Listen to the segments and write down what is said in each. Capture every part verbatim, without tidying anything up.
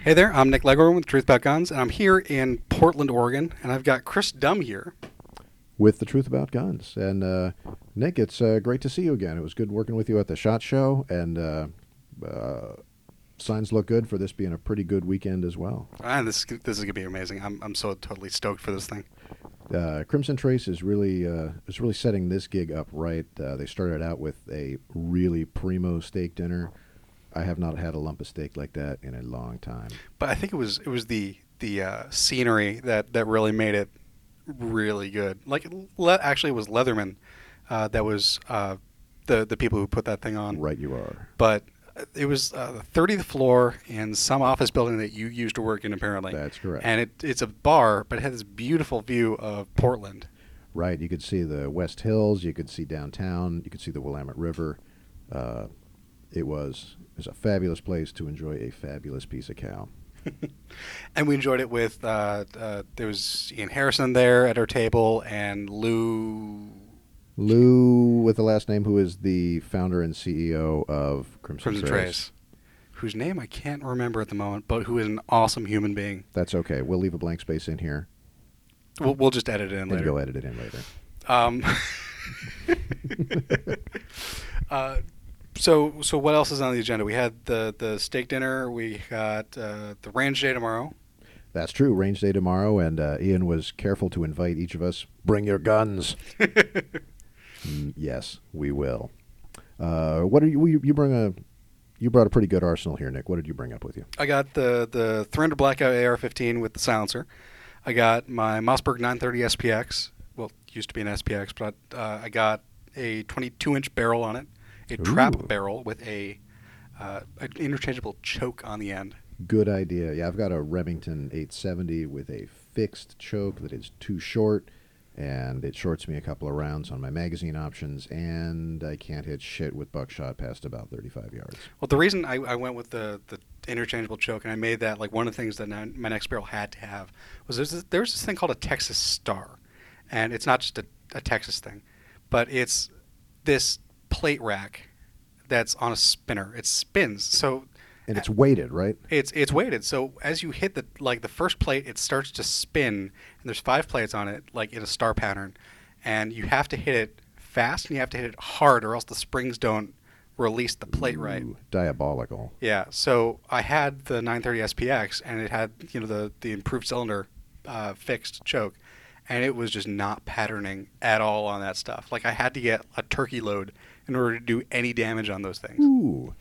Hey there, I'm Nick Legorn with Truth About Guns, and I'm here in Portland, Oregon, and I've got Chris Dumb here. With the truth about guns. And uh, Nick, it's uh, great to see you again. It was good working with you at the SHOT Show, and uh, uh, signs look good for this being a pretty good weekend as well. Ah, this this is gonna be amazing. I'm I'm so totally stoked for this thing. Uh, Crimson Trace is really uh, is really setting this gig up right. Uh, they started out with a really primo steak dinner. I have not had a lump of steak like that in a long time. But I think it was it was the the uh, scenery that, that really made it really good. Like le- actually, it was Leatherman uh, that was uh, the the people who put that thing on. Right, you are. But it was uh, the thirtieth floor in some office building that you used to work in, apparently. That's correct. And it it's a bar, but it had this beautiful view of Portland. Right, you could see the West Hills, you could see downtown, you could see the Willamette River. Uh, it was it was a fabulous place to enjoy a fabulous piece of cow. And we enjoyed it with uh, uh, there was Ian Harrison there at our table, and Lou Lou, with the last name, who is the founder and C E O of Crimson, Crimson Trace. Trace, whose name I can't remember at the moment, but who is an awesome human being. That's okay. We'll leave a blank space in here We'll, we'll just edit it in and later. go edit it in later. Um, uh, so so what else is on the agenda? We had the, the steak dinner. We got uh, the range day tomorrow. That's true. Range day tomorrow, and uh, Ian was careful to invite each of us. Bring your guns. Mm, yes, we will. Uh, what are you? You you bring a. You brought a pretty good arsenal here, Nick. What did you bring up with you? I got the the three hundred Blackout A R fifteen with the silencer. I got my Mossberg nine thirty S P X. Well, it used to be an S P X, but uh, I got a twenty-two inch barrel on it, a Ooh. trap barrel with a uh, an interchangeable choke on the end. Good idea. Yeah, I've got a Remington eight seventy with a fixed choke that is too short, and it shorts me a couple of rounds on my magazine options, and I can't hit shit with buckshot past about thirty-five yards. Well, the reason I, I went with the, the interchangeable choke, and I made that like one of the things that my my next barrel had to have, was there's this, there's this thing called a Texas Star, and it's not just a, a Texas thing, but it's this plate rack that's on a spinner. It spins, so And it's weighted, right? it's it's weighted. So as you hit the like the first plate, it starts to spin, and there's five plates on it, like in a star pattern, and you have to hit it fast and you have to hit it hard, or else the springs don't release the plate right. Ooh, diabolical. Yeah. So I had the nine thirty S P X, and it had you know the the improved cylinder uh, fixed choke, and it was just not patterning at all on that stuff. Like I had to get a turkey load in order to do any damage on those things. Ooh.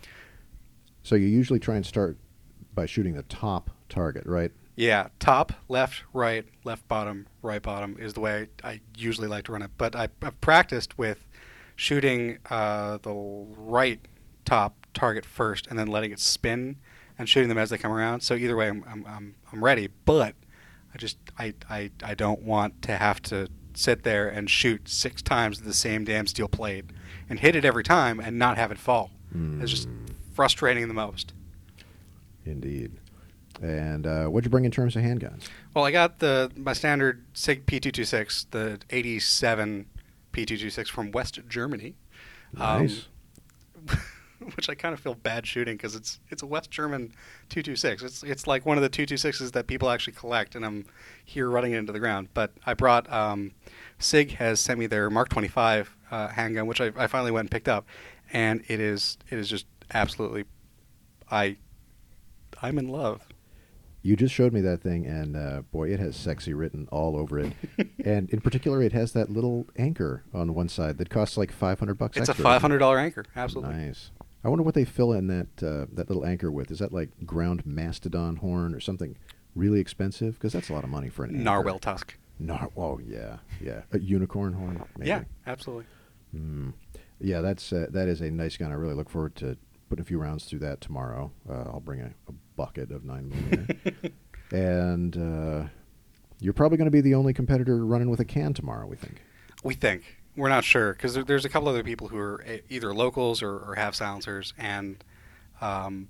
So you usually try and start by shooting the top target, right? Yeah, top, left, right, left bottom, right bottom is the way I, I usually like to run it. But I, I've practiced with shooting uh, the right top target first and then letting it spin and shooting them as they come around. So either way, I'm I'm I'm, I'm ready. But I just I, I I don't want to have to sit there and shoot six times the same damn steel plate and hit it every time and not have it fall. Mm. It's just frustrating the most. Indeed. And uh, what'd you bring in terms of handguns? Well, I got the my standard SIG P two twenty-six, the eighty-seven P two twenty-six from West Germany. Nice. Um, which I kind of feel bad shooting because it's it's a West German two twenty-six. It's it's like one of the two twenty-sixes that people actually collect, and I'm here running it into the ground. But I brought um, SIG has sent me their Mark twenty-five uh, handgun, which I, I finally went and picked up, and it is it is just absolutely I I'm in love. You just showed me that thing, and uh, boy, it has sexy written all over it. And in particular, it has that little anchor on one side that costs like five hundred bucks It's extra. a five hundred dollar anchor, absolutely. Nice. I wonder what they fill in that uh, that little anchor with. Is that like ground mastodon horn or something really expensive? Because that's a lot of money for an anchor. Narwhal tusk. Nar- oh, yeah, yeah. A unicorn horn, maybe. Yeah, absolutely. Mm. Yeah, that's uh, that is a nice gun. I really look forward to putting a few rounds through that tomorrow. Uh, I'll bring a, a bucket of nine millimeter. And uh, you're probably going to be the only competitor running with a can tomorrow, we think. We think. We're not sure because there, there's a couple other people who are e- either locals or, or have silencers, and um,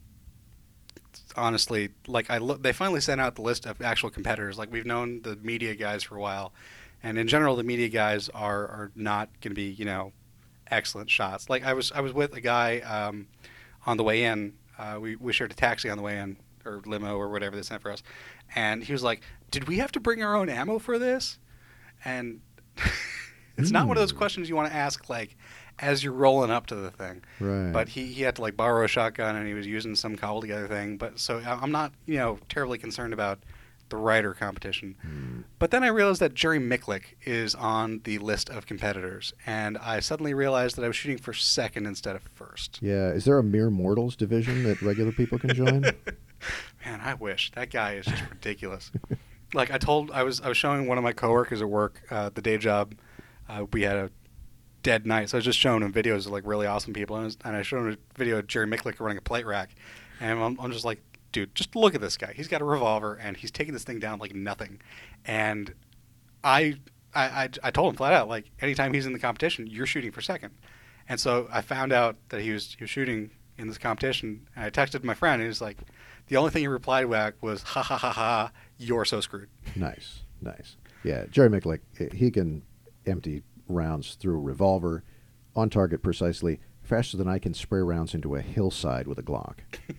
honestly, like I look, they finally sent out the list of actual competitors. Like we've known the media guys for a while, and in general, the media guys are, are not going to be you know excellent shots. Like I was I was with a guy um, on the way in. Uh, we we shared a taxi on the way in or limo or whatever they sent for us, and he was like, "Did we have to bring our own ammo for this?" And it's not one of those Hmm. questions you want to ask like as you're rolling up to the thing. Right. But he, he had to like borrow a shotgun and he was using some cobbled together thing. But so I- I'm not you know terribly concerned about the Ryder competition. Hmm. But then I realized that Jerry Micklick is on the list of competitors, and I suddenly realized that I was shooting for second instead of first. Yeah. Is there a mere mortals division that regular people can join? Man, I wish. That guy is just ridiculous. Like I told, I was I was showing one of my coworkers at work, uh, the day job. Uh, we had a dead night, so I was just showing him videos of like really awesome people, and I, was, and I showed him a video of Jerry Micklick running a plate rack, and I'm, I'm just like, dude, just look at this guy. He's got a revolver, and he's taking this thing down like nothing. And I, I, I, I told him flat out, like, anytime he's in the competition, you're shooting for second. And so I found out that he was he was shooting in this competition, and I texted my friend, and he was like, the only thing he replied back was, ha ha ha ha, you're so screwed. Nice, nice. Yeah, Jerry Micklick, he can empty rounds through a revolver on target precisely faster than I can spray rounds into a hillside with a Glock.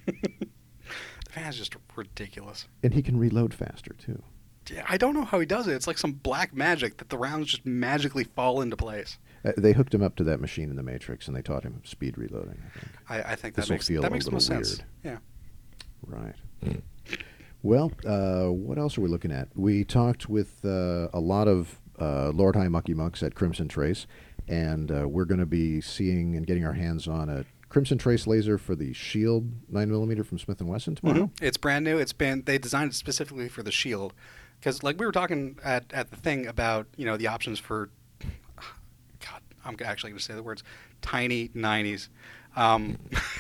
The man's just ridiculous. And he can reload faster, too. Yeah, I don't know how he does it. It's like some black magic that the rounds just magically fall into place. Uh, they hooked him up to that machine in the Matrix, and they taught him speed reloading, I think. I, I think that This'll makes feel that a makes the most little sense. weird. Yeah. Right. Well, uh, what else are we looking at? We talked with uh, a lot of uh, Lord High Mucky Mucks at Crimson Trace, and uh, we're going to be seeing and getting our hands on a Crimson Trace laser for the Shield nine millimeter from Smith and Wesson tomorrow. Mhm. It's brand new. It's been they designed it specifically for the Shield, because like we were talking at, at the thing about you know the options for. God, I'm actually going to say the words, tiny nineties. Um,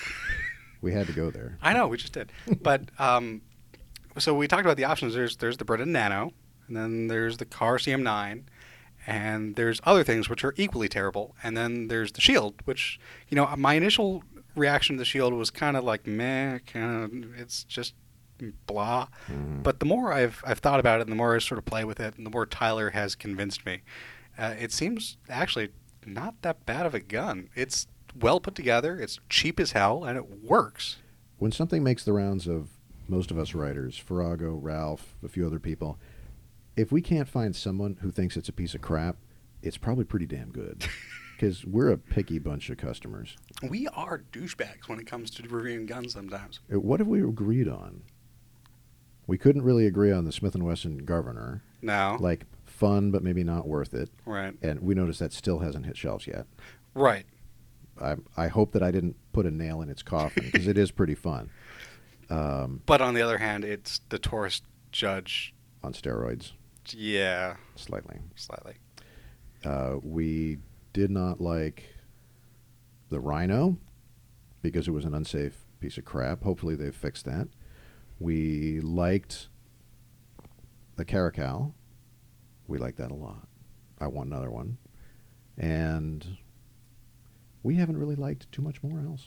We had to go there. I know we just did, but um, so we talked about the options. There's there's the Brita Nano, and then there's the Car C M nine, and there's other things which are equally terrible, and then there's the Shield, which you know my initial reaction to the Shield was kind of like meh, kind of it's just blah. Mhm. But the more I've I've thought about it, and the more I sort of play with it, and the more Tyler has convinced me, uh, it seems actually not that bad of a gun. It's well put together. It's cheap as hell, and it works. When something makes the rounds of most of us writers, Farrago, Ralph, a few other people, if we can't find someone who thinks it's a piece of crap, it's probably pretty damn good. Because we're a picky bunch of customers. We are douchebags when it comes to reviewing guns sometimes. Uh, What have we agreed on? We couldn't really agree on the Smith and Wesson Governor. No. Like, fun, but maybe not worth it. Right. And we noticed that still hasn't hit shelves yet. Right. I, I hope that I didn't put a nail in its coffin, because it is pretty fun. Um, But on the other hand, it's the tourist judge. on steroids, Yeah, slightly. slightly. Uh, we did not like the Rhino because it was an unsafe piece of crap. Hopefully they've fixed that. We liked the Caracal. We liked that a lot. I want another one. And we haven't really liked too much more else.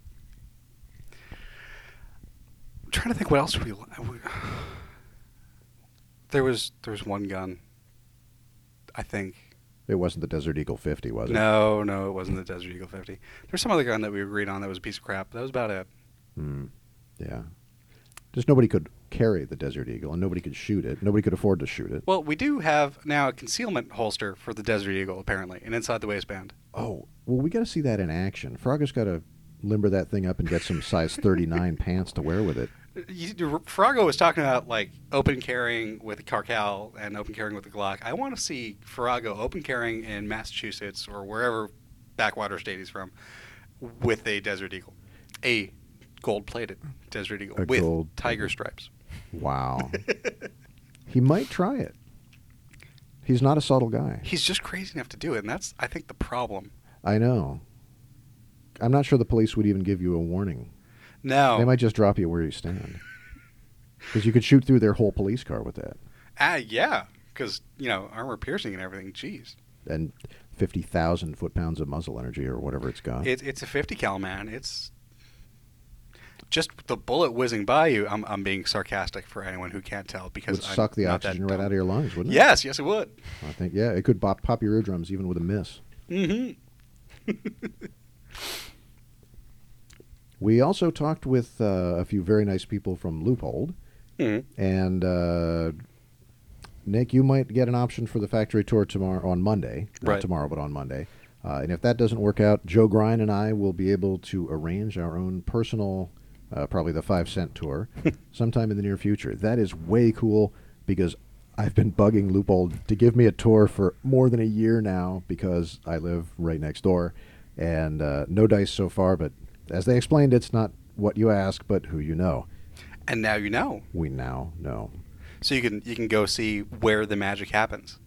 I'm trying to think what else we. we there was there was one gun. I think. It wasn't the Desert Eagle fifty, was it? No, no, it wasn't the Desert Eagle fifty. There's some other gun that we agreed on that was a piece of crap. That was about it. Hmm. Yeah. Just nobody could carry the Desert Eagle, and nobody could shoot it. Nobody could afford to shoot it. Well, we do have now a concealment holster for the Desert Eagle, apparently, and inside the waistband. Oh, well, we got to see that in action. Frogger's got to limber that thing up and get some size thirty-nine pants to wear with it. You, Farrago was talking about like open carrying with a Carcal and open carrying with a Glock. I want to see Farrago open carrying in Massachusetts or wherever backwater state he's from with a Desert Eagle, a gold-plated Desert Eagle A with gold- tiger stripes. Wow. He might try it. He's not a subtle guy. He's just crazy enough to do it, and that's I think the problem. I know. I'm not sure the police would even give you a warning. No, They might just drop you where you stand. Because you could shoot through their whole police car with that. ah, yeah, because you know armor piercing and everything. Jeez, And fifty thousand foot-pounds of muzzle energy or whatever it's got. it, it's a fifty cal, man. It's just the bullet whizzing by you. I'm I'm being sarcastic for anyone who can't tell because would I'm suck the not that oxygen right dumb. out of your lungs, wouldn't it? Yes, yes, it would. I think, yeah, it could pop, pop your eardrums even with a miss. Mm-hmm. We also talked with uh, a few very nice people from Loophole, Mhm. and uh, Nick, you might get an option for the factory tour tomorrow on Monday, not Right. tomorrow, but on Monday. Uh, and if that doesn't work out, Joe Grine and I will be able to arrange our own personal, uh, probably the five cent tour, sometime in the near future. That is way cool because I've been bugging Loophole to give me a tour for more than a year now because I live right next door, and uh, no dice so far. But as they explained, it's not what you ask, but who you know. And now you know. We now know. So you can you can go see where the magic happens.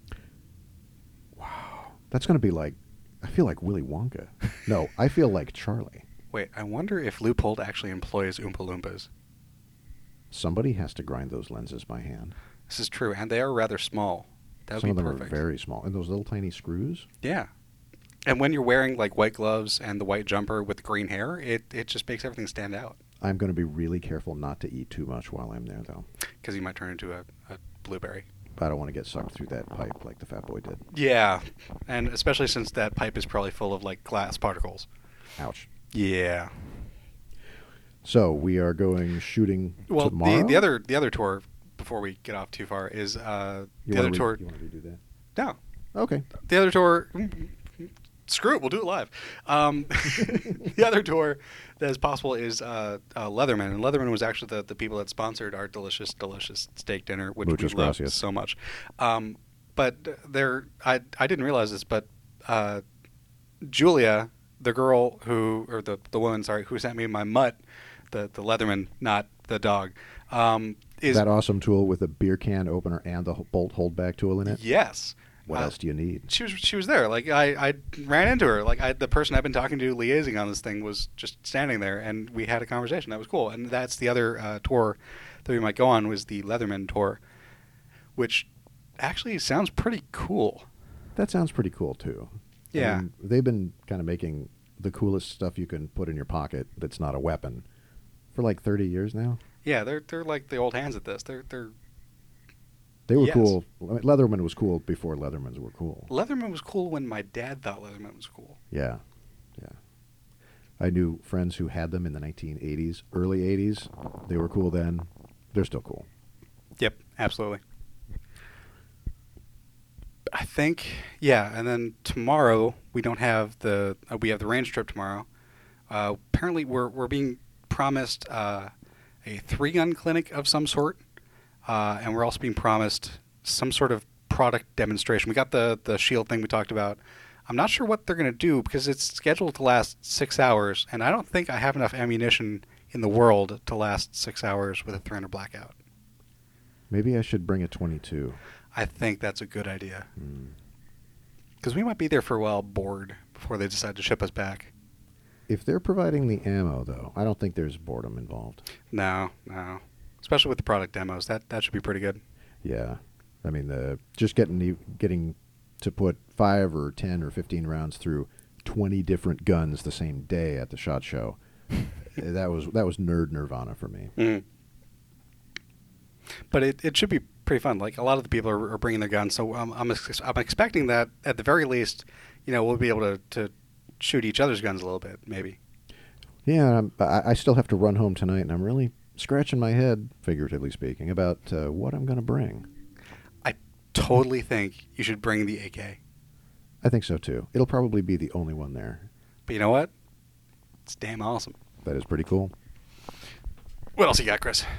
That's going to be like, I feel like Willy Wonka. No, I feel like Charlie. Wait, I wonder if Loophole actually employs Oompa Loompas. Somebody has to grind those lenses by hand. This is true, and they are rather small. That would Some be of them perfect. are very small. And those little tiny screws? Yeah. And when you're wearing like white gloves and the white jumper with the green hair, it, it just makes everything stand out. I'm going to be really careful not to eat too much while I'm there, though. Because you might turn into a, a blueberry. I don't want to get sucked through that pipe like the fat boy did. Yeah. And especially since that pipe is probably full of like glass particles. Ouch. Yeah. So we are going shooting Well, tomorrow? the the other the other tour before we get off too far is uh, You the wanna other re- tour. You want to redo that? No, Okay. the other tour. Screw it, we'll do it live. Um, the other tour that is possible is uh, uh, Leatherman, and Leatherman was actually the, the people that sponsored our delicious, delicious steak dinner, which Muchas we love gracias. so much. Um, but there, I I didn't realize this, but uh, Julia, the girl who, or the the woman, sorry, who sent me my mutt, the the Leatherman, not the dog, um, is That awesome tool with a beer can opener and the bolt holdback tool in it? yes. What Uh, else do you need? She was she was there. Like I, I ran into her. Like I, the person I've been talking to liaising on this thing was just standing there, and we had a conversation. That was cool. And that's the other uh, tour that we might go on was the Leatherman tour, which actually sounds pretty cool. That sounds pretty cool, too. I Yeah. mean, they've been kind of making the coolest stuff you can put in your pocket that's not a weapon for like thirty years now. Yeah, they're they're like the old hands at this. They're they're They were Yes. cool. I mean, Leatherman was cool before Leathermans were cool. Leatherman was cool when my dad thought Leatherman was cool. Yeah, yeah. I knew friends who had them in the nineteen eighties, early eighties. They were cool then. They're still cool. Yep, absolutely. I think yeah, and then tomorrow we don't have the uh, we have the range trip tomorrow. Uh, apparently we're we're being promised uh, a three gun clinic of some sort, uh, and we're also being promised some sort of product demonstration. We got the the shield thing we talked about. I'm not sure what they're going to do because it's scheduled to last six hours, and I don't think I have enough ammunition in the world to last six hours with a three hundred blackout. Maybe I should bring a twenty-two. I think that's a good idea. Mm. Because we might be there for a while bored before they decide to ship us back. If they're providing the ammo, though, I don't think there's boredom involved. No, no. Especially with the product demos. That that should be pretty good. Yeah, I mean, the just getting the, getting to put five or ten or fifteen rounds through twenty different guns the same day at the SHOT Show. that was that was nerd nirvana for me. Mm. But it, it should be pretty fun. Like a lot of the people are, are bringing their guns, so um, I'm ex- I'm expecting that at the very least, you know, we'll be able to, to shoot each other's guns a little bit, maybe. Yeah, I'm, I, I still have to run home tonight, and I'm really scratching my head, figuratively speaking, about uh, what I'm going to bring. I totally think you should bring the A K. I think so too. It'll probably be the only one there. But you know what? It's damn awesome. That is pretty cool. What else you got, Chris?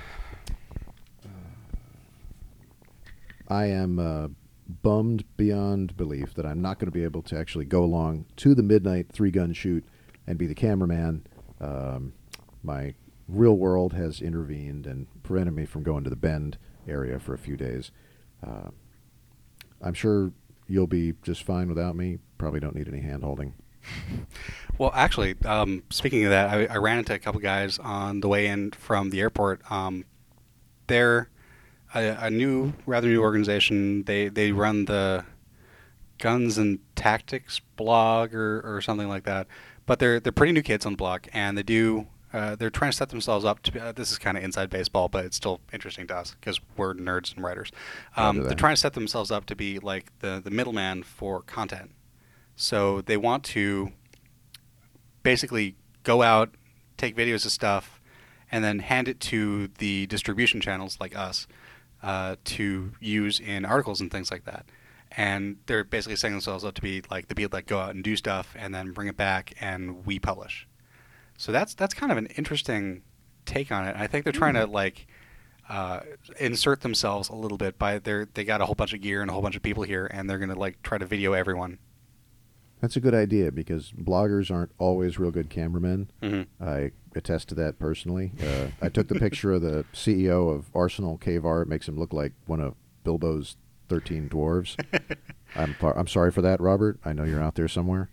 I am uh, bummed beyond belief that I'm not going to be able to actually go along to the midnight three-gun shoot and be the cameraman. Um, my real world has intervened and prevented me from going to the Bend area for a few days. Uh, I'm sure you'll be just fine without me. Probably don't need any hand-holding. Well, actually, um, speaking of that, I, I ran into a couple guys on the way in from the airport. Um, they're a, a new, rather new organization. They they run the Guns and Tactics blog or, or something like that. But they're they're pretty new kids on the blog, and they do uh, they're trying to set themselves up to. Be, uh, this is kind of inside baseball, but it's still interesting to us because we're nerds and writers. Um, Roger they're that. trying to set themselves up to be like the the middleman for content. So they want to basically go out take videos of stuff and then hand it to the distribution channels like us uh, to use in articles and things like that. And they're basically setting themselves up to be like the people that go out and do stuff and then bring it back and we publish. So that's that's kind of an interesting take on it. I think they're trying mm. to like uh, insert themselves a little bit by their they got a whole bunch of gear and a whole bunch of people here, and they're going to like try to video everyone. That's a good idea because bloggers aren't always real good cameramen. Mm-hmm. I attest to that personally. Uh, I took the picture of the C E O of Arsenal K V A R. It makes him look like one of Bilbo's thirteen dwarves. I'm par- I'm sorry for that, Robert. I know you're out there somewhere.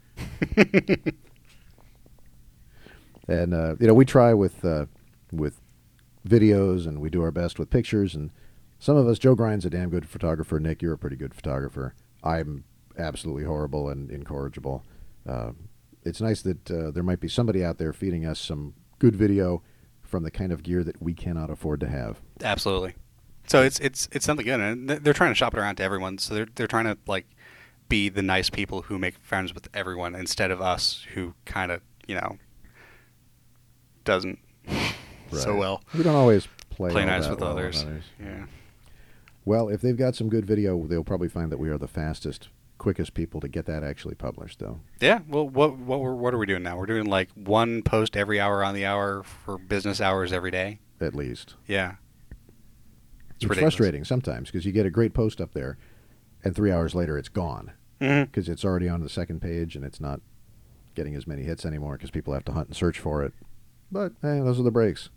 And uh, you know, we try with uh, with videos, and we do our best with pictures. And some of us, Joe Grind's a damn good photographer. Nick, you're a pretty good photographer. I'm absolutely horrible and incorrigible. Uh, it's nice that uh, there might be somebody out there feeding us some good video from the kind of gear that we cannot afford to have. Absolutely. So it's it's it's something good, and they're trying to shop it around to everyone. So they're they're trying to like be the nice people who make friends with everyone instead of us who kind of you know doesn't right. so well. We don't always play play nice with well others. with others. Yeah. Well, if they've got some good video, they'll probably find that we are the fastest, quickest people to get that actually published, though. Yeah. Well, what what we're, what are we doing now? We're doing like one post every hour on the hour for business hours every day. At least. Yeah. It's, it's frustrating sometimes because you get a great post up there, and three hours later it's gone because mm-hmm. it's already on the second page and it's not getting as many hits anymore because people have to hunt and search for it. But hey, those are the breaks.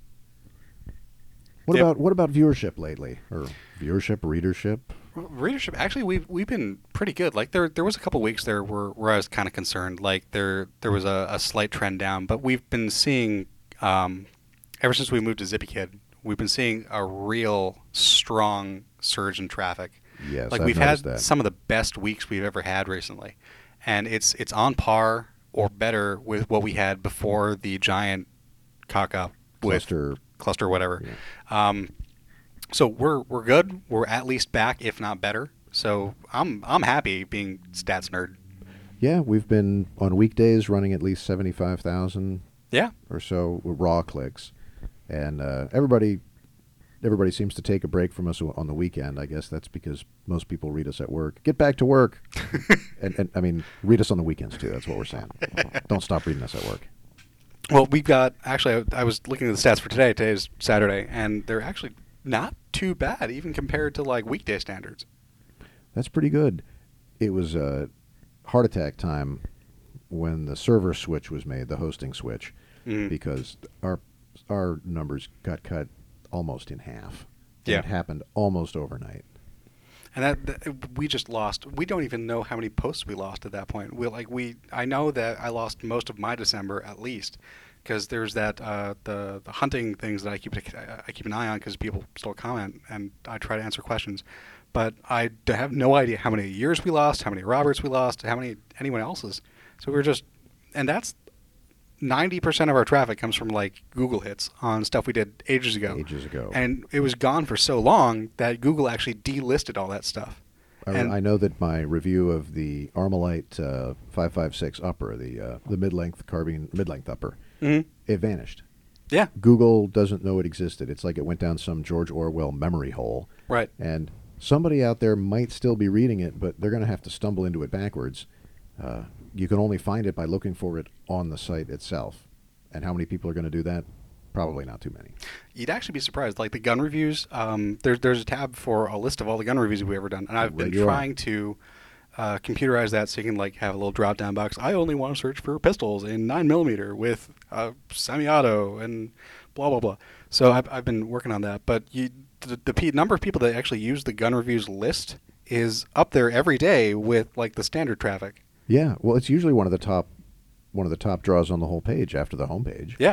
What yep. about what about viewership lately, or viewership, readership? Well, readership. Actually, we've we've been pretty good. Like there there was a couple weeks there where, where I was kind of concerned. Like there there was a, a slight trend down, but we've been seeing um, ever since we moved to ZippyKid, we've been seeing a real strong surge in traffic. Yes, like I've we've had that. some of the best weeks we've ever had recently, and it's it's on par or better with what we had before the giant cock up cluster with cluster whatever. Yeah. Um, so we're we're good. We're at least back, if not better. So I'm I'm happy being stats nerd. Yeah, we've been on weekdays running at least seventy-five thousand. Yeah. Or so raw clicks, and uh, everybody. Everybody seems to take a break from us on the weekend. I guess that's because most people read us at work. Get back to work. and, and, I mean, read us on the weekends, too. That's what we're saying. Don't stop reading us at work. Well, we've got, actually, I, I was looking at the stats for today. Today's Saturday, and they're actually not too bad, even compared to, like, weekday standards. That's pretty good. It was a heart attack time when the server switch was made, the hosting switch, mm. because our our numbers got cut almost in half. Yeah. It happened almost overnight. And that, that we just lost. We don't even know how many posts we lost at that point. We like we. I know that I lost most of my December at least, because there's that uh, the the hunting things that I keep I keep an eye on because people still comment and I try to answer questions, but I have no idea how many years we lost, how many Roberts we lost, how many anyone else's. So we were just, and that's. ninety percent of our traffic comes from like Google hits on stuff we did ages ago. Ages ago. And it was gone for so long that Google actually delisted all that stuff. I, and I know that my review of the Armalite uh, five five six upper, the uh, the mid-length carbine mid-length upper, mm-hmm. it vanished. Yeah. Google doesn't know it existed. It's like it went down some George Orwell memory hole. Right. And somebody out there might still be reading it, but they're going to have to stumble into it backwards. Uh, you can only find it by looking for it on the site itself. And how many people are going to do that? Probably not too many. You'd actually be surprised. Like the gun reviews, um, there's there's a tab for a list of all the gun reviews we've ever done, and I've right been trying are. to uh, computerize that so you can like have a little drop down box. I only want to search for pistols in nine millimeter with uh, semi-auto and blah blah blah. So I've I've been working on that, but you, the, the p- number of people that actually use the gun reviews list is up there every day with like the standard traffic. Yeah, well, it's usually one of the top, one of the top draws on the whole page after the homepage. Yeah.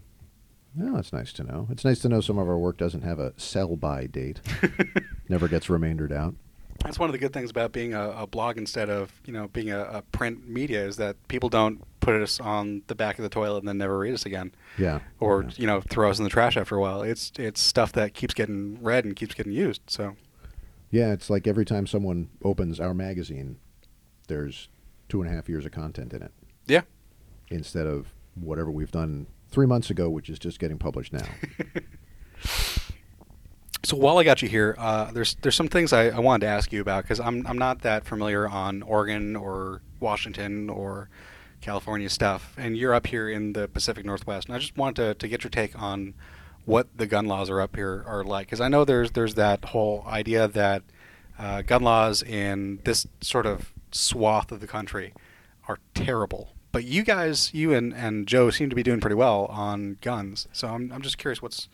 Well, that's nice to know. It's nice to know some of our work doesn't have a sell-by date. Never gets remaindered out. That's one of the good things about being a, a blog instead of you know being a, a print media is that people don't put us on the back of the toilet and then never read us again. Yeah. Or yeah. you know throw us in the trash after a while. It's it's stuff that keeps getting read and keeps getting used. So. Yeah, it's like every time someone opens our magazine, there's two and a half years of content in it. Yeah. Instead of whatever we've done three months ago, which is just getting published now. So while I got you here, uh, there's there's some things I, I wanted to ask you about because I'm I'm not that familiar on Oregon or Washington or California stuff, and you're up here in the Pacific Northwest, and I just wanted to, to get your take on what the gun laws are up here are like, because I know there's there's that whole idea that uh, gun laws in this sort of swath of the country are terrible, but you guys, you and, and Joe seem to be doing pretty well on guns, so I'm I'm just curious what's.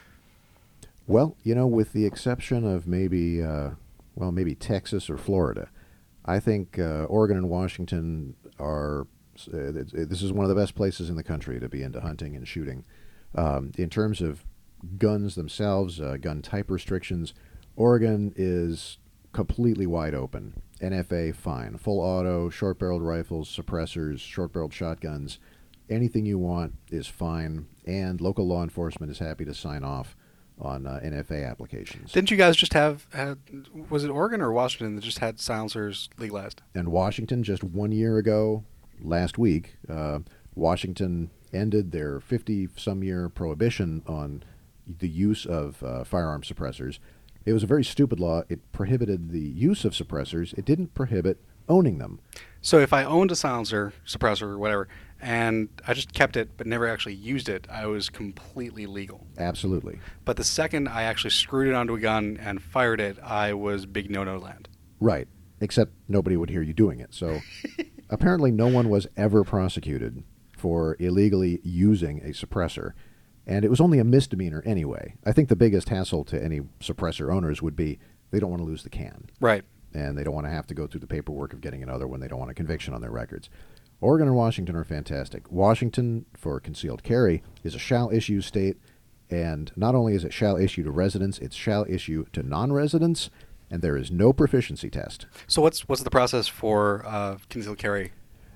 Well, you know, with the exception of maybe, uh, well, maybe Texas or Florida, I think uh, Oregon and Washington are, uh, this is one of the best places in the country to be into hunting and shooting. Um, in terms of guns themselves, uh, gun type restrictions, Oregon is completely wide open. N F A, fine. Full auto, short-barreled rifles, suppressors, short-barreled shotguns, anything you want is fine, and local law enforcement is happy to sign off on uh, N F A applications. Didn't you guys just have, had, was it Oregon or Washington that just had silencers legalized? And Washington, just one year ago, last week, uh, Washington ended their fifty-some-year prohibition on the use of uh, firearm suppressors. It was a very stupid law. It prohibited the use of suppressors. It didn't prohibit owning them. So if I owned a silencer, suppressor, or whatever, and I just kept it but never actually used it, I was completely legal. Absolutely. But the second I actually screwed it onto a gun and fired it, I was big no-no land. Right. Except nobody would hear you doing it. So apparently no one was ever prosecuted for illegally using a suppressor. And it was only a misdemeanor anyway. I think the biggest hassle to any suppressor owners would be they don't want to lose the can. Right. And they don't want to have to go through the paperwork of getting another when they don't want a conviction on their records. Oregon and Washington are fantastic. Washington, for concealed carry, is a shall issue state, and not only is it shall issue to residents, it's shall issue to non-residents, and there is no proficiency test. So what's what's the process for uh, concealed carry?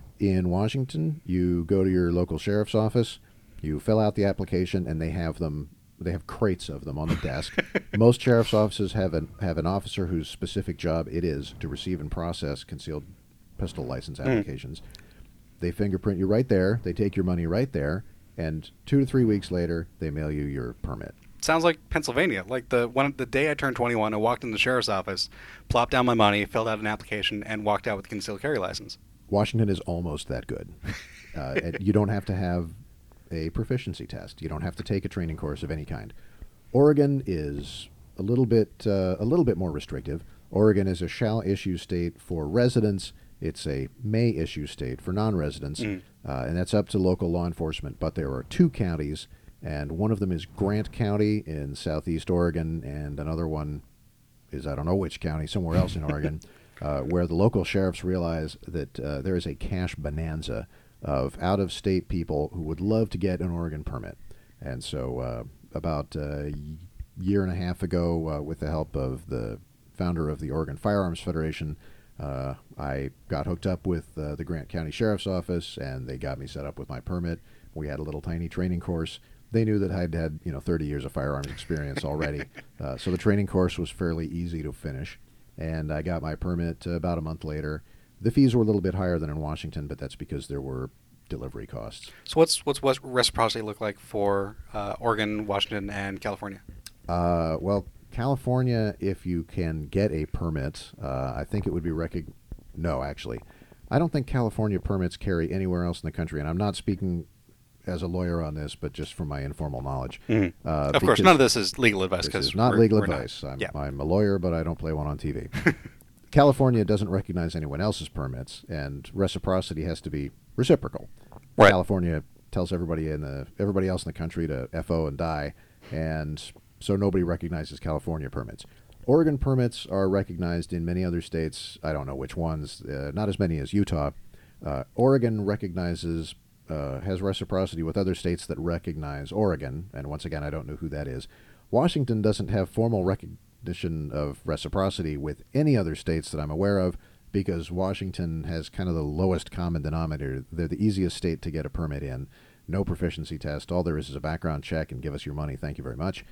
In Washington, you go to your local sheriff's office, you fill out the application, and they have them. They have crates of them on the desk. Most sheriff's offices have an have an officer whose specific job it is to receive and process concealed pistol license applications. Mm. They fingerprint you right there. They take your money right there, and two to three weeks later, they mail you your permit. Sounds like Pennsylvania. Like the one the day I turned twenty-one, I walked in the sheriff's office, plopped down my money, filled out an application, and walked out with a concealed carry license. Washington is almost that good. uh, and you don't have to have a proficiency test. You don't have to take a training course of any kind. Oregon is a little bit uh, a little bit more restrictive. Oregon is a shall issue state for residents. It's a may issue state for non-residents, mm. uh, and that's up to local law enforcement. But there are two counties, and one of them is Grant County in southeast Oregon, and another one is I don't know which county, somewhere else in Oregon, uh, where the local sheriffs realize that uh, there is a cash bonanza of out-of-state people who would love to get an Oregon permit. And so uh, about a year and a half ago, uh, with the help of the founder of the Oregon Firearms Federation, uh, I got hooked up with uh, the Grant County Sheriff's Office, and they got me set up with my permit. We had a little tiny training course. They knew that I'd had, you know, thirty years of firearms experience already. uh, so the training course was fairly easy to finish, and I got my permit uh, about a month later. The fees were a little bit higher than in Washington, but that's because there were delivery costs. So what's what's what reciprocity look like for uh, Oregon, Washington, and California? Uh, well, California, if you can get a permit, uh, I think it would be recog- No, actually. I don't think California permits carry anywhere else in the country, and I'm not speaking as a lawyer on this, but just from my informal knowledge. Mm-hmm. Uh, of course, none of this is legal advice. This is not legal advice. Not, I'm, yeah. I'm a lawyer, but I don't play one on T V. California doesn't recognize anyone else's permits, and reciprocity has to be reciprocal. Right. California tells everybody in the everybody else in the country to F O and die, and so nobody recognizes California permits. Oregon permits are recognized in many other states. I don't know which ones, uh, not as many as Utah. Uh, Oregon recognizes, uh, has reciprocity with other states that recognize Oregon, and once again, I don't know who that is. Washington doesn't have formal recognition of reciprocity with any other states that I'm aware of, because Washington has kind of the lowest common denominator. They're the easiest state to get a permit in. No proficiency test. All there is is a background check and give us your money. Thank you very much.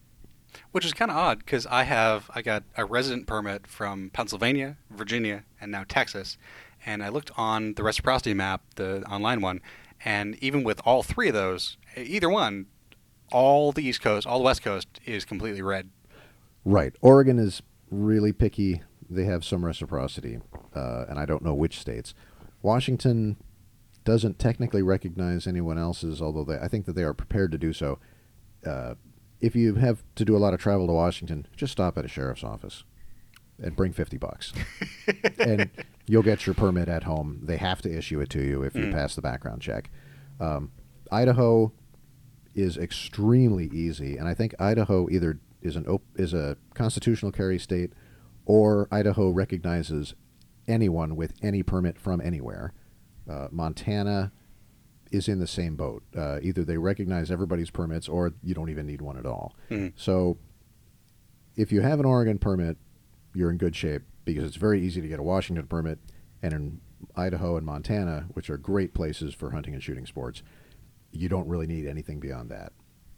Which is kind of odd because I have I got a resident permit from Pennsylvania, Virginia, and now Texas, and I looked on the reciprocity map, the online one, and even with all three of those, either one, all the East Coast, all the West Coast is completely red. Right. Oregon is really picky. They have some reciprocity, uh, and I don't know which states. Washington doesn't technically recognize anyone else's, although they, I think that they are prepared to do so. Uh, if you have to do a lot of travel to Washington, just stop at a sheriff's office and bring fifty bucks. And you'll get your permit at home. They have to issue it to you if you Mm. pass the background check. Um, Idaho is extremely easy, and I think Idaho either is an op- is a constitutional carry state, or Idaho recognizes anyone with any permit from anywhere. Uh, Montana is in the same boat. Uh, either they recognize everybody's permits, or you don't even need one at all. Mm. So, if you have an Oregon permit, you're in good shape because it's very easy to get a Washington permit, and in Idaho and Montana, which are great places for hunting and shooting sports, you don't really need anything beyond that.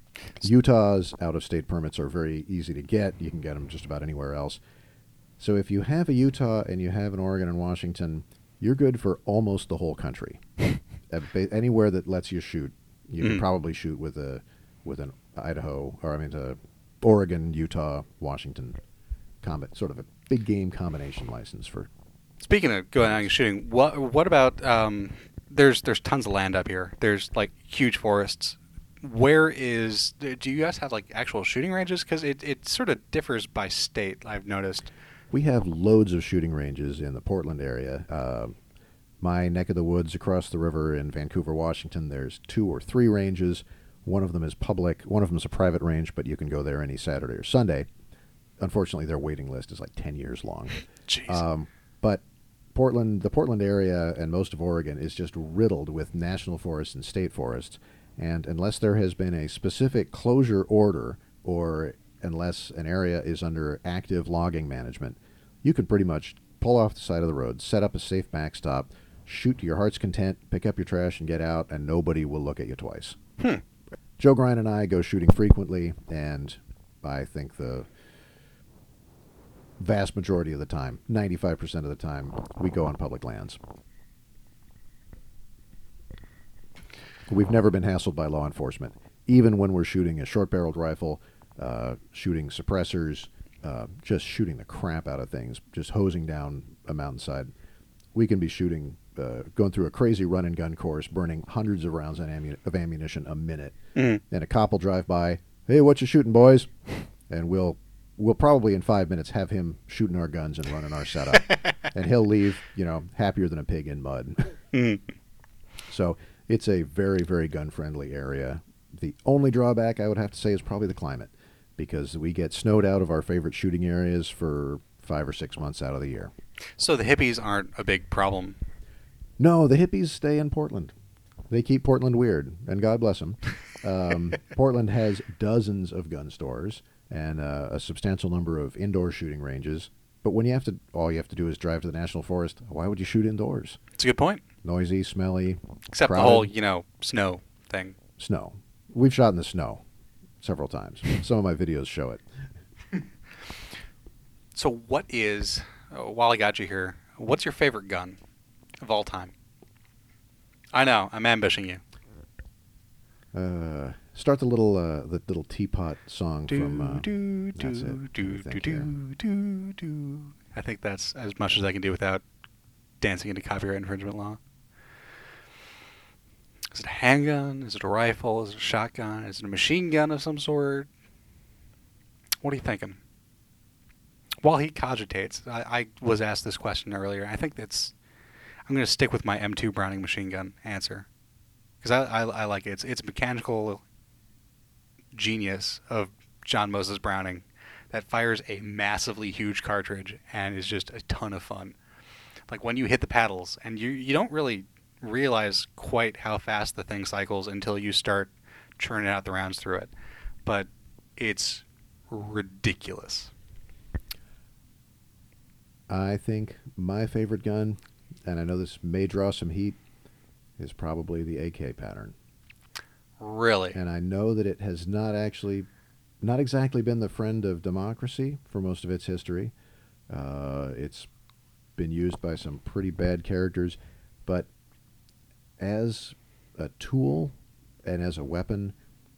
Utah's out-of-state permits are very easy to get. You can get them just about anywhere else. So if you have a Utah and you have an Oregon and Washington, you're good for almost the whole country. Anywhere that lets you shoot, you can Mm. probably shoot with a with an Idaho or I mean, a Oregon, Utah, Washington, combat sort of a big game combination license for. Speaking of going out and shooting, what what about um, there's there's tons of land up here. There's like huge forests. Where is do you guys have like actual shooting ranges? Because it, it sort of differs by state. I've noticed. We have loads of shooting ranges in the Portland area. Uh, my neck of the woods across the river in Vancouver, Washington, there's two or three ranges. One of them is public. One of them is a private range, but you can go there any Saturday or Sunday. Unfortunately, their waiting list is like ten years long. Jeez. Um, but Portland, the Portland area and most of Oregon is just riddled with national forests and state forests. And unless there has been a specific closure order or unless an area is under active logging management, you can pretty much pull off the side of the road, set up a safe backstop, shoot to your heart's content, pick up your trash and get out, and nobody will look at you twice. Hmm. Joe Grine and I go shooting frequently, and I think the vast majority of the time, ninety-five percent of the time, we go on public lands. We've never been hassled by law enforcement, even when we're shooting a short-barreled rifle, uh, shooting suppressors, uh, just shooting the crap out of things, just hosing down a mountainside. We can be shooting, uh, going through a crazy run-and-gun course, burning hundreds of rounds of, ammu- of ammunition a minute, Mm. and a cop will drive by, "Hey, what you shooting, boys?" And we'll we'll probably in five minutes have him shooting our guns and running our setup, and he'll leave, you know, happier than a pig in mud. Mm. So it's a very, very gun-friendly area. The only drawback I would have to say is probably the climate, because we get snowed out of our favorite shooting areas for five or six months out of the year. So the hippies aren't a big problem. No, the hippies stay in Portland. They keep Portland weird, and God bless them. Um, Portland has dozens of gun stores and uh, a substantial number of indoor shooting ranges. But when you have to, all you have to do is drive to the national forest. Why would you shoot indoors? It's a good point. Noisy, smelly, Except crowded. the whole, you know, snow thing. Snow. We've shot in the snow several times. Some of my videos show it. So what is, uh, while I got you here, what's your favorite gun of all time? I know, I'm ambushing you. Uh, start the little uh, the little teapot song Do, from. Uh, do, that's do, it. do, I do, think, do, do, do. I think that's as much as I can do without dancing into copyright infringement law. Is it a handgun? Is it a rifle? Is it a shotgun? Is it a machine gun of some sort? What are you thinking? While he cogitates, I, I was asked this question earlier. I think that's. I'm going to stick with my M two Browning machine gun answer because I, I, I like it. It's, it's mechanical genius of John Moses Browning that fires a massively huge cartridge and is just a ton of fun. Like when you hit the paddles, and you you don't really realize quite how fast the thing cycles until you start churning out the rounds through it. But it's ridiculous. I think my favorite gun, and I know this may draw some heat, is probably the A K pattern. Really? And I know that it has not actually, not exactly been the friend of democracy for most of its history. Uh, it's been used by some pretty bad characters, but as a tool, and as a weapon,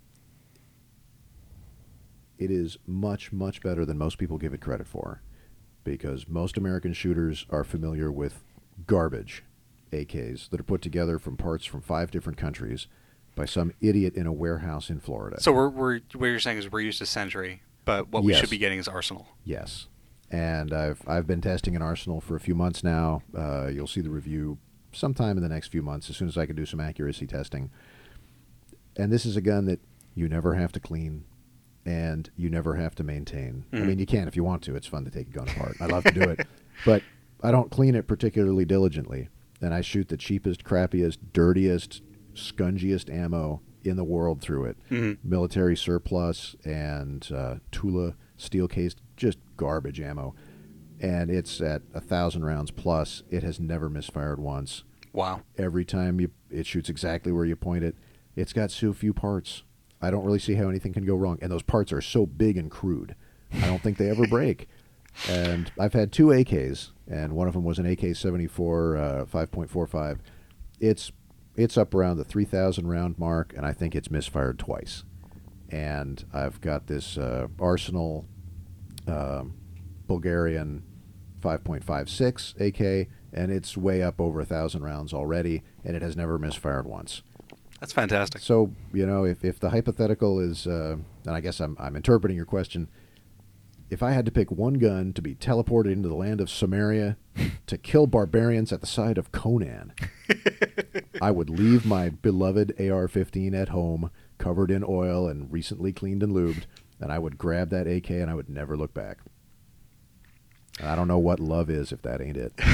it is much, much better than most people give it credit for, because most American shooters are familiar with garbage A Ks that are put together from parts from five different countries by some idiot in a warehouse in Florida. So we're, we're what you're saying is we're used to Century, but what we Yes. should be getting is Arsenal. Yes. And I've I've been testing an Arsenal for a few months now. Uh, you'll see the review sometime in the next few months, as soon as I can do some accuracy testing. And this is a gun that you never have to clean, and you never have to maintain. Mhm. I mean, you can if you want to. It's fun to take a gun apart. I love to do it. But I don't clean it particularly diligently. And I shoot the cheapest, crappiest, dirtiest, scungiest ammo in the world through it. Mm-hmm. Military surplus and uh, Tula steel-cased, just garbage ammo. And it's at a thousand rounds plus. It has never misfired once. Wow. Every time you, it shoots exactly where you point it. It's got so few parts. I don't really see how anything can go wrong. And those parts are so big and crude. I don't think they ever break. And I've had two A Ks, and one of them was an A K seventy-four uh, five point four five. It's it's up around the three thousand round mark, and I think it's misfired twice. And I've got this uh, Arsenal uh, Bulgarian five point five six A K, and it's way up over a thousand rounds already, and it has never misfired once. That's fantastic. So, you know, if, if the hypothetical is, uh, and I guess I'm, I'm interpreting your question, if I had to pick one gun to be teleported into the land of Samaria to kill barbarians at the side of Conan, I would leave my beloved A R fifteen at home, covered in oil and recently cleaned and lubed, and I would grab that A K and I would never look back. And I don't know what love is if that ain't it.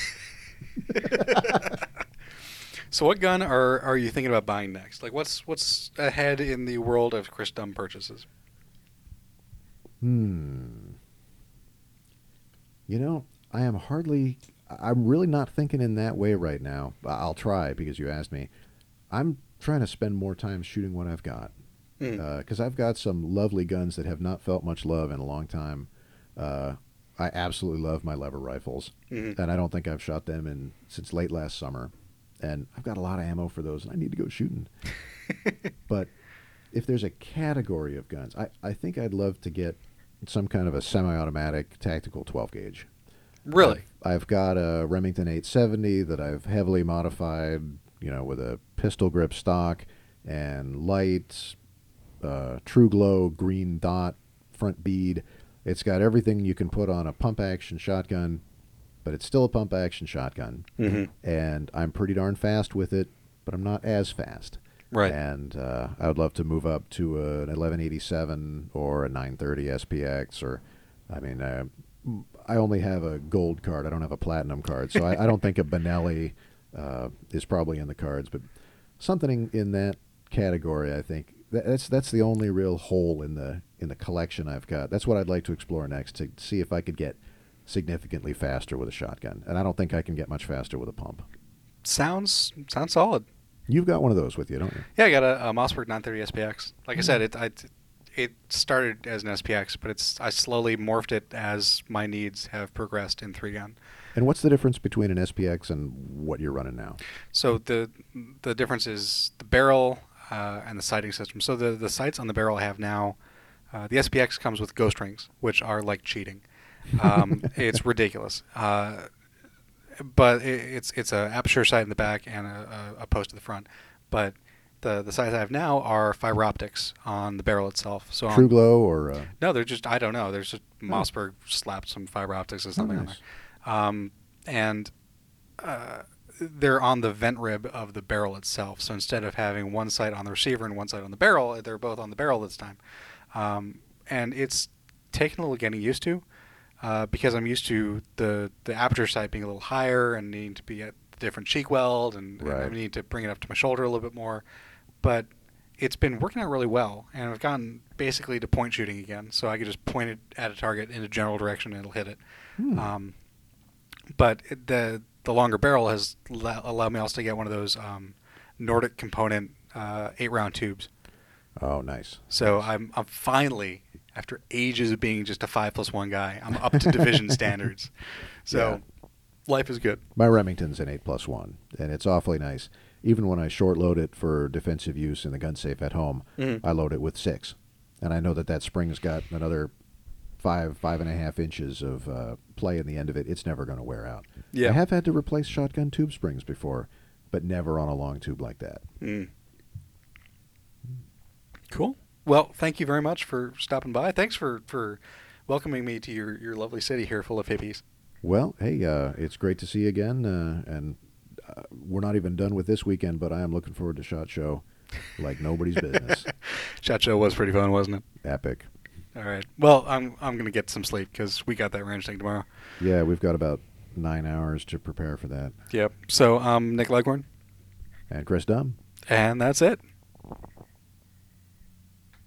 So what gun are, are you thinking about buying next? Like, what's what's ahead in the world of Chris Dumb purchases? Hmm. You know, I am hardly... I'm really not thinking in that way right now. I'll try, because you asked me. I'm trying to spend more time shooting what I've got. Because Mm. uh, I've got some lovely guns that have not felt much love in a long time. Uh, I absolutely love my lever rifles. Mhm. And I don't think I've shot them in since late last summer. And I've got a lot of ammo for those, and I need to go shooting. But if there's a category of guns, I, I think I'd love to get some kind of a semi-automatic tactical twelve gauge. Really? I've, I've got a Remington eight seventy that I've heavily modified, you know, with a pistol grip stock and lights, uh, True Glow green dot front bead. It's got everything you can put on a pump-action shotgun, but it's still a pump-action shotgun. Mm-hmm. And I'm pretty darn fast with it, but I'm not as fast. Right. And uh, I would love to move up to an eleven eighty-seven or a nine thirty S P X, or, I mean, uh, I only have a gold card. I don't have a platinum card, so I, I don't think a Benelli uh, is probably in the cards, but something in that category, I think. That's that's the only real hole in the in the collection I've got. That's what I'd like to explore next, to see if I could get significantly faster with a shotgun. And I don't think I can get much faster with a pump. Sounds sounds solid. You've got one of those with you, don't you? Yeah, I got a, a Mossberg nine thirty S P X. Like I said, it I, it started as an S P X, but it's I slowly morphed it as my needs have progressed in three gun. And what's the difference between an S P X and what you're running now? So the the difference is the barrel uh, and the sighting system. So the the sights on the barrel I have now, uh, the S P X comes with ghost rings, which are like cheating. Um, it's ridiculous. Uh, but it, it's it's a aperture sight in the back and a, a, a post at the front. But the the sights I have now are fiber optics on the barrel itself. So True on, Glow or uh, no, they're just I don't know. There's just Mossberg slapped some fiber optics or something oh, on nice. there, um, and uh, they're on the vent rib of the barrel itself. So instead of having one sight on the receiver and one sight on the barrel, they're both on the barrel this time, um, and it's taken a little getting used to. Uh, because I'm used to the, the aperture sight being a little higher and needing to be at a different cheek weld, and, Right. and I need to bring it up to my shoulder a little bit more. But it's been working out really well, and I've gotten basically to point shooting again, so I can just point it at a target in a general direction and it'll hit it. Hmm. Um, but it, the the longer barrel has la- allowed me also to get one of those um, Nordic component uh, eight round tubes. Oh, nice. So I'm I'm finally, after ages of being just a five plus one guy, I'm up to division standards. So life is good. My Remington's an eight plus one, and it's awfully nice. even when I short load it for defensive use in the gun safe at home, Mhm. I load it with six, and I know that that spring's got another five, five and a half inches of uh, play in the end of it. It's never going to wear out. Yeah. I have had to replace shotgun tube springs before, but never on a long tube like that. Mm. Cool. Well, thank you very much for stopping by. Thanks for, for welcoming me to your, your lovely city here full of hippies. Well, hey, uh, it's great to see you again, uh, and uh, we're not even done with this weekend, but I am looking forward to SHOT Show like nobody's business. SHOT Show was pretty fun, wasn't it? Epic. All right. Well, I'm I'm gonna get some sleep because we got that range thing tomorrow. Yeah, we've got about nine hours to prepare for that. Yep. So, um, Nick Leghorn, And Chris Dumb. and that's it.